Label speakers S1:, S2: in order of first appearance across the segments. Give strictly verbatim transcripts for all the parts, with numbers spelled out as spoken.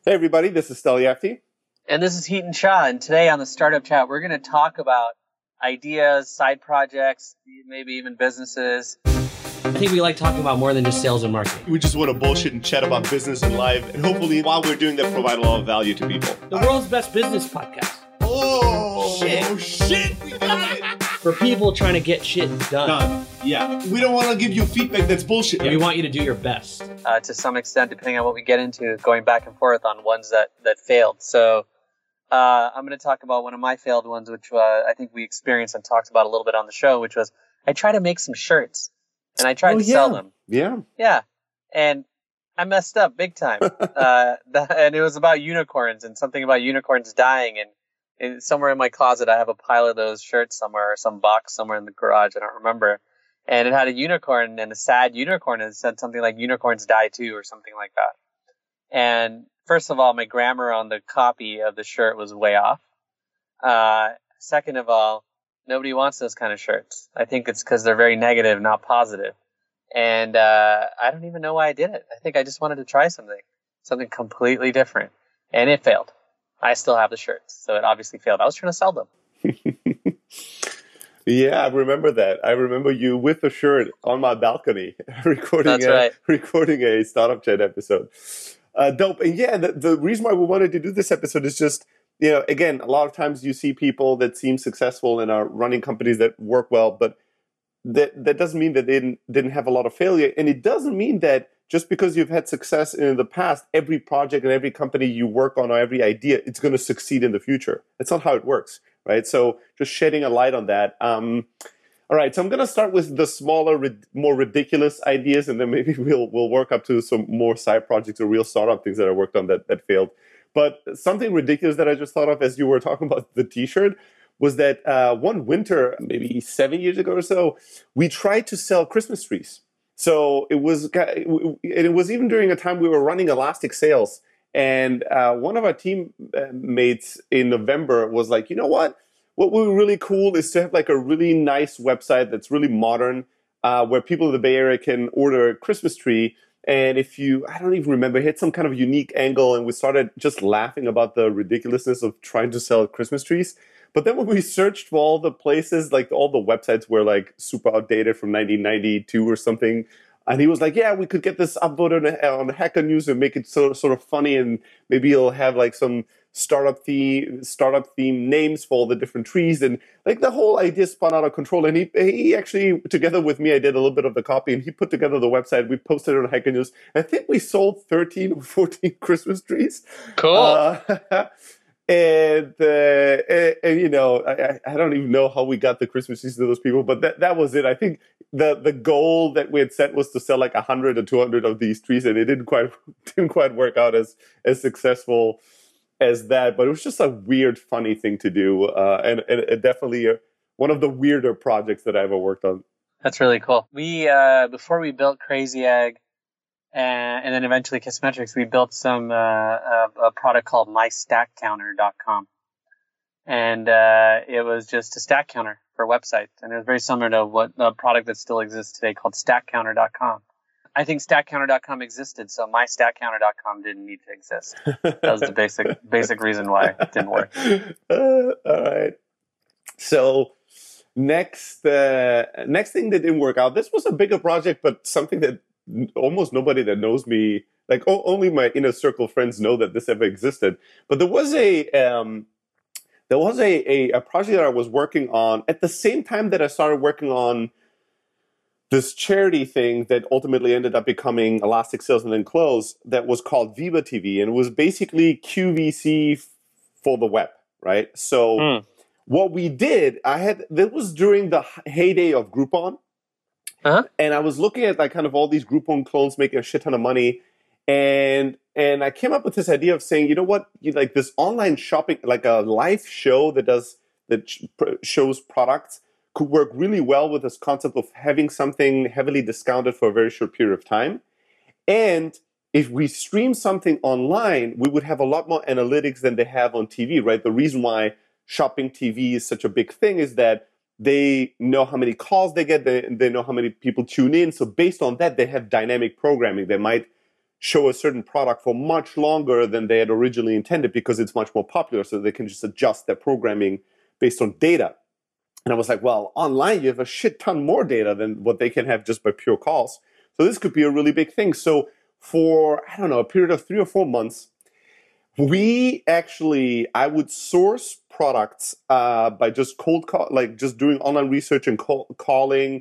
S1: Hey everybody, this is Stelyafty.
S2: And this is Heaton Shah, and today on the Startup Chat, we're going to talk about ideas, side projects, maybe even businesses.
S3: I think we like talking about more than just sales and marketing.
S1: We just want to bullshit and chat about business and life, and hopefully while we're doing that, provide a lot of value to people.
S3: The world's best business podcast.
S1: Oh,
S3: shit.
S1: Oh, shit, we got it.
S3: For people trying to get shit done.
S1: Done. Yeah. We don't want to give you feedback that's bullshit.
S3: Yeah, we want you to do your best.
S2: Uh, to some extent, depending on what we get into, going back and forth on ones that, that failed. So uh, I'm going to talk about one of my failed ones, which uh, I think we experienced and talked about a little bit on the show, which was I tried to make some shirts, and I tried
S1: oh,
S2: to
S1: yeah.
S2: sell them.
S1: Yeah.
S2: Yeah. And I messed up big time. uh, that, and it was about unicorns and something about unicorns dying. And in, somewhere in my closet, I have a pile of those shirts somewhere, or some box somewhere in the garage. I don't remember. And it had a unicorn and a sad unicorn, and it said something like unicorns die too, or something like that. And first of all, my grammar on the copy of the shirt was way off. Uh, second of all, nobody wants those kind of shirts. I think it's because they're very negative, not positive. And uh, I don't even know why I did it. I think I just wanted to try something, something completely different. And it failed. I still have the shirts, so it obviously failed. I was trying to sell them.
S1: Yeah, I remember that. I remember you with a shirt on my balcony recording
S2: That's
S1: a,
S2: right.
S1: recording a Startup Chat episode. Uh, dope. And yeah, the, the reason why we wanted to do this episode is just, you know, again, a lot of times you see people that seem successful and are running companies that work well, but that that doesn't mean that they didn't, didn't have a lot of failure. And it doesn't mean that just because you've had success in the past, every project and every company you work on or every idea, it's going to succeed in the future. That's not how it works, right? So just shedding a light on that. Um, all right, so I'm going to start with the smaller, more ridiculous ideas, and then maybe we'll we'll work up to some more side projects or real startup things that I worked on that, that failed. But something ridiculous that I just thought of as you were talking about the T-shirt was that uh, one winter, maybe seven years ago or so, we tried to sell Christmas trees. So it was, it was even during a time we were running Elastic Sales. And uh, one of our teammates in November was like, you know what? What would be really cool is to have like a really nice website that's really modern, uh, where people in the Bay Area can order a Christmas tree. And if you, I don't even remember, hit some kind of unique angle, and we started just laughing about the ridiculousness of trying to sell Christmas trees. But then when we searched for all the places, like all the websites were like super outdated from nineteen ninety-two or something. And he was like, yeah, we could get this upvoted on, on Hacker News and make it so, sort of funny. And maybe it'll have like some startup theme, startup theme names for all the different trees. And like the whole idea spun out of control. And he, he actually, together with me, I did a little bit of the copy, and he put together the website. We posted it on Hacker News. I think we sold thirteen or fourteen Christmas trees.
S2: Cool.
S1: Uh, And, uh, and, and, you know, I, I don't even know how we got the Christmas trees to those people, but that, that was it. I think the, the goal that we had set was to sell like one hundred or two hundred of these trees, and it didn't quite didn't quite work out as, as successful as that. But it was just a weird, funny thing to do, uh, and, and, and definitely a, one of the weirder projects that I ever worked on.
S2: That's really cool. We, uh, before we built Crazy Egg, And, and then eventually Kissmetrics, we built some uh, a, a product called my stack counter dot com. And uh, it was just a stack counter for websites. And it was very similar to what a product that still exists today called stack counter dot com. I think stack counter dot com existed, so my stack counter dot com didn't need to exist. That was the basic basic reason why it didn't work.
S1: Uh, all right. So next, uh, next thing that didn't work out, this was a bigger project, but something that almost nobody that knows me, like o- only my inner circle friends know that this ever existed. But there was a um, there was a, a a project that I was working on at the same time that I started working on this charity thing that ultimately ended up becoming Elastic Sales and then closed. That was called Viva T V, and it was basically Q V C f- for the web, right? So
S2: Mm.
S1: what we did, I had that was during the heyday of Groupon.
S2: Uh-huh.
S1: And I was looking at like kind of all these Groupon clones making a shit ton of money, and and I came up with this idea of saying, you know what, you, like this online shopping, like a live show that does that sh- shows products, could work really well with this concept of having something heavily discounted for a very short period of time. And if we stream something online, we would have a lot more analytics than they have on T V, right? The reason why shopping T V is such a big thing is that they know how many calls they get, they, they know how many people tune in. So based on that, they have dynamic programming. They might show a certain product for much longer than they had originally intended because it's much more popular, so they can just adjust their programming based on data. And I was like, well, online you have a shit ton more data than what they can have just by pure calls. So this could be a really big thing. So for, I don't know, a period of three or four months, we actually, I would source products uh, by just cold call, like just doing online research and call, calling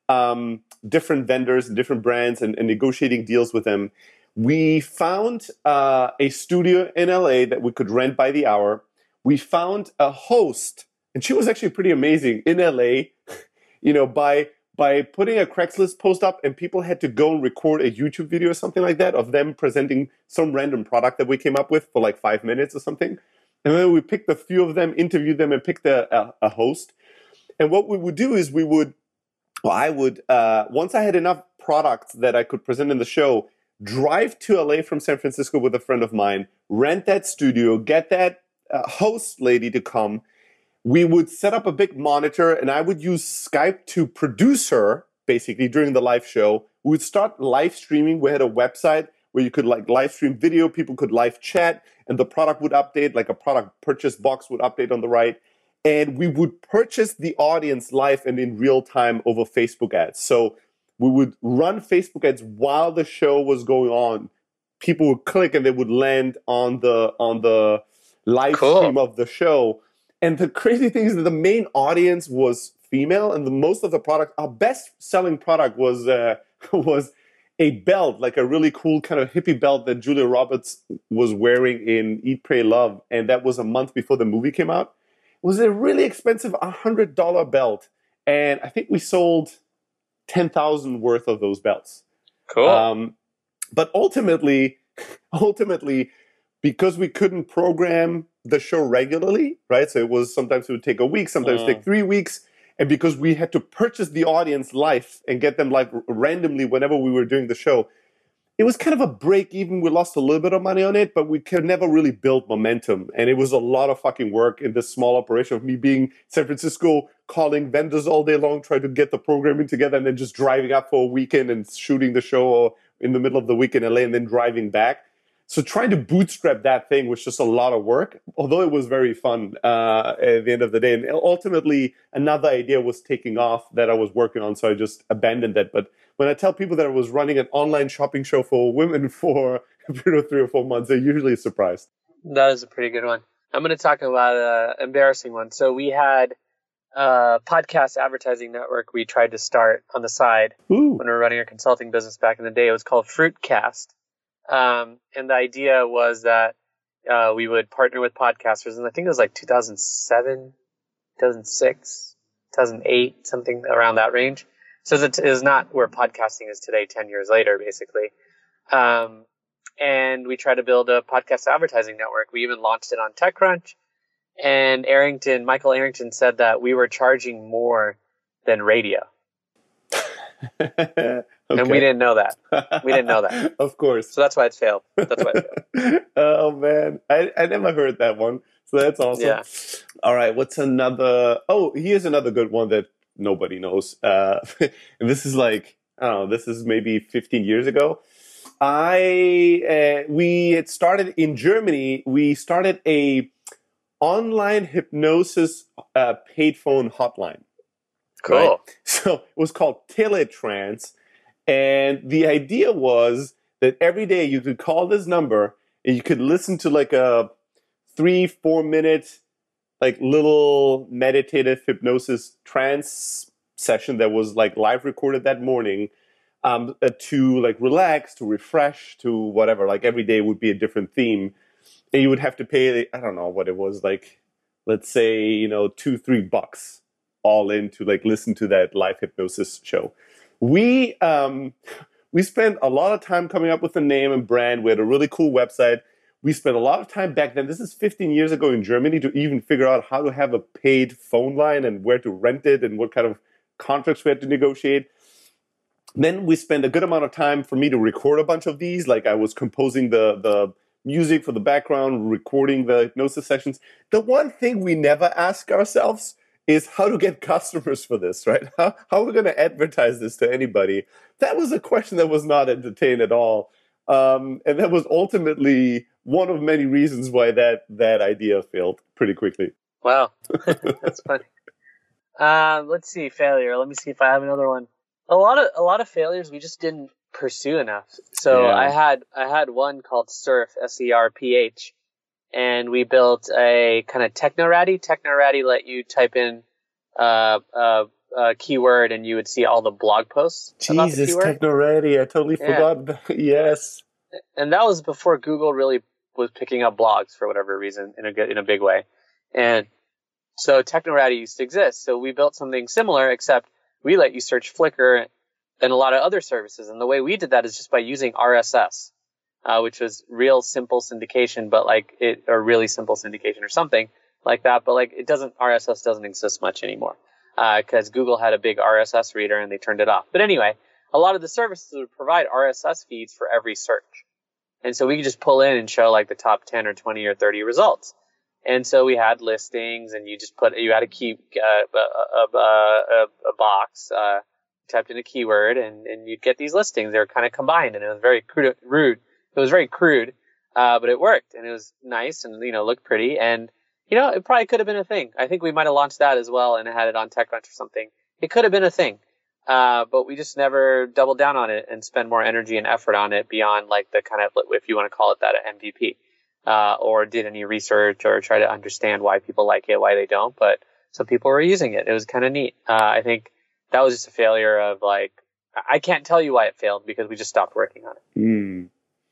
S1: um, different vendors and different brands and, and negotiating deals with them. We found uh, a studio in L A that we could rent by the hour. We found a host, and she was actually pretty amazing in L A, you know, by by putting a Craigslist post up, and people had to go and record a YouTube video or something like that of them presenting some random product that we came up with for like five minutes or something. And then we picked a few of them, interviewed them, and picked a, a, a host. And what we would do is we would, well, I would, uh, once I had enough products that I could present in the show, drive to L A from San Francisco with a friend of mine, rent that studio, get that uh, host lady to come. We would set up a big monitor, and I would use Skype to produce her, basically, during the live show. We would start live streaming. We had a website where you could like live stream video, people could live chat, and the product would update, like a product purchase box would update on the right. And we would purchase the audience live and in real time over Facebook ads. So we would run Facebook ads while the show was going on. People would click and they would land on the on the live
S2: Cool.
S1: stream of the show. And the crazy thing is that the main audience was female, and the most of the product, our best selling product was uh, was a belt, like a really cool kind of hippie belt that Julia Roberts was wearing in Eat, Pray, Love, and that was a month before the movie came out. It was a really expensive one hundred dollars belt, and I think we sold ten thousand worth of those belts.
S2: Cool.
S1: Um, but ultimately, ultimately, because we couldn't program the show regularly, right? So it was sometimes it would take a week, sometimes
S2: Mm.
S1: take three weeks. And because we had to purchase the audience live and get them like randomly whenever we were doing the show, it was kind of a break even. We lost a little bit of money on it, but we could never really build momentum. And it was a lot of fucking work in this small operation of me being in San Francisco, calling vendors all day long, trying to get the programming together, and then just driving up for a weekend and shooting the show or in the middle of the week in L A and then driving back. So trying to bootstrap that thing was just a lot of work, although it was very fun uh, at the end of the day. And ultimately, another idea was taking off that I was working on, so I just abandoned that. But when I tell people that I was running an online shopping show for women for a period of three or four months, they're usually surprised.
S2: That is a pretty good one. I'm going to talk about an embarrassing one. So we had a podcast advertising network we tried to start on the side
S1: Ooh.
S2: when we were running our consulting business back in the day. It was called Fruitcast. Um, and the idea was that uh, we would partner with podcasters, and I think it was like two thousand seven, two thousand six, two thousand eight, something around that range. So it is not where podcasting is today, ten years later, basically. Um, and we tried to build a podcast advertising network. We even launched it on TechCrunch. And Arrington, Michael Arrington said that we were charging more than radio.
S1: Okay.
S2: And we didn't know that. We didn't know that.
S1: Of course.
S2: So that's why it's failed. That's why it failed.
S1: Oh, man. I, I never heard that one. So that's awesome.
S2: Yeah.
S1: All right. What's another? Oh, here's another good one that nobody knows. Uh, and this is like, I don't know, this is maybe fifteen years ago. I uh, we had started in Germany. We started a online hypnosis uh, paid phone hotline.
S2: Cool.
S1: Right? So it was called Teletrance. And the idea was that every day you could call this number and you could listen to like a three, four minute, like little meditative hypnosis trance session that was like live recorded that morning um, uh, to like relax, to refresh, to whatever. Like every day would be a different theme. And you would have to pay, I don't know what it was, like, let's say, you know, two, three bucks all in to like listen to that live hypnosis show. We um, we spent a lot of time coming up with a name and brand. We had a really cool website. We spent a lot of time back then, this is fifteen years ago in Germany, to even figure out how to have a paid phone line and where to rent it and what kind of contracts we had to negotiate. Then we spent a good amount of time for me to record a bunch of these. Like I was composing the, the music for the background, recording the hypnosis sessions. The one thing we never ask ourselves is how to get customers for this, right? How, how are we going to advertise this to anybody? That was a question that was not entertained at all. Um, and that was ultimately one of many reasons why that, that idea failed pretty quickly.
S2: Wow. That's funny. Uh, let's see, failure. Let me see if I have another one. A lot of a lot of failures we just didn't pursue enough. So
S1: Yeah.
S2: I had I had one called Surf, S E R P H, and we built a kind of Technoratty. Technoratty let you type in uh, uh, a keyword and you would see all the blog posts about the
S1: Jesus,
S2: keyword.
S1: Technoready. I totally
S2: Yeah.
S1: forgot. that. Yes.
S2: And that was before Google really was picking up blogs for whatever reason in a good, in a big way. And so Technoratty used to exist. So we built something similar, except we let you search Flickr and a lot of other services. And the way we did that is just by using R S S, uh, which was real simple syndication, but like it, or really simple syndication or something like that. But like it doesn't, R S S doesn't exist much anymore, uh, cause Google had a big R S S reader and they turned it off. But anyway, a lot of the services would provide R S S feeds for every search. And so we could just pull in and show like the top ten or twenty or thirty results. And so we had listings, and you just put, you had a key, uh, a, a, a, a box, uh, typed in a keyword, and, and you'd get these listings. They were kind of combined, and it was very crude, rude. It was very crude, uh, but it worked, and it was nice, and, you know, looked pretty. And, you know, it probably could have been a thing. I think we might have launched that as well and had it on TechCrunch or something. It could have been a thing. Uh, but we just never doubled down on it and spend more energy and effort on it beyond like the kind of, if you want to call it that, an M V P. Uh, or did any research or try to understand why people like it, why they don't. But some people were using it. It was kind of neat. Uh, I think that was just a failure of like, I can't tell you why it failed because we just stopped working on it.
S1: Mm.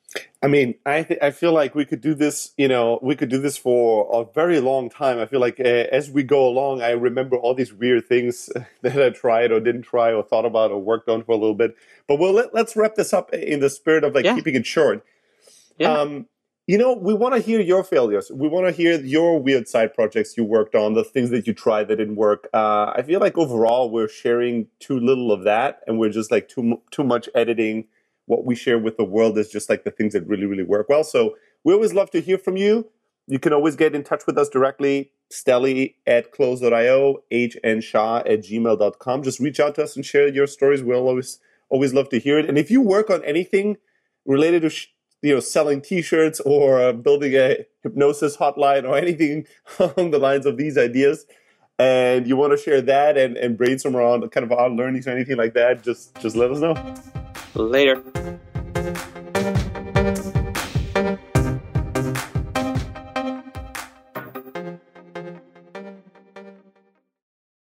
S1: I mean, I th- I feel like we could do this, you know, we could do this for a very long time. I feel like uh, as we go along, I remember all these weird things that I tried or didn't try or thought about or worked on for a little bit. But well, let, let's wrap this up in the spirit of like
S2: Yeah.
S1: keeping it short.
S2: Yeah.
S1: Um, you know, we want to hear your failures. We want to hear your weird side projects you worked on, the things that you tried that didn't work. Uh, I feel like overall we're sharing too little of that, and we're just like too too much editing. What we share with the world is just like the things that really, really work well. So we always love to hear from you. You can always get in touch with us directly, Stelly at close dot io, hnshaw at gmail dot com. Just reach out to us and share your stories. We'll always always love to hear it. And if you work on anything related to sh- you know, selling T-shirts or uh, building a hypnosis hotline or anything along the lines of these ideas, and you want to share that and, and brainstorm around kind of our learnings or anything like that, just just let us know.
S2: Later.